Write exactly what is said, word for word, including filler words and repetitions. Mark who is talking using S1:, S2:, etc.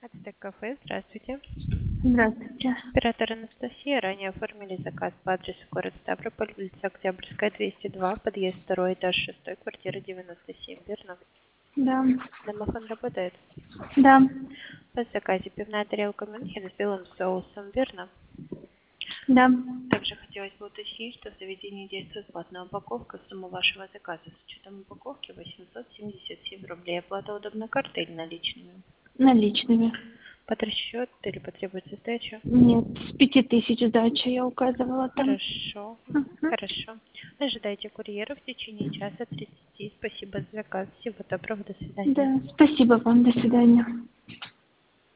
S1: Ацтек кафе, здравствуйте.
S2: Здравствуйте.
S1: Оператор Анастасия, ранее оформили заказ по адресу город Ставрополь, улица Октябрьская, двести два, подъезд второй, этаж шестой, квартира девяносто семь, верно?
S2: Да.
S1: Домофон работает?
S2: Да.
S1: По заказе пивная тарелка Мюнхен с белым соусом, верно?
S2: Да.
S1: Также хотелось бы уточнить, что в заведении действует платная упаковка. Сумма вашего заказа с учетом упаковки восемьсот семьдесят семь рублей. Оплата удобной картой или наличными?
S2: Наличными.
S1: Под расчет или потребуется сдача?
S2: Нет, с пяти тысяч сдача я указывала там.
S1: Хорошо. Мгм.
S2: Мгм.
S1: Хорошо. Ожидайте курьера в течение часа тридцати. Спасибо за заказ. Всего доброго. До свидания.
S2: Да. Спасибо вам. До свидания.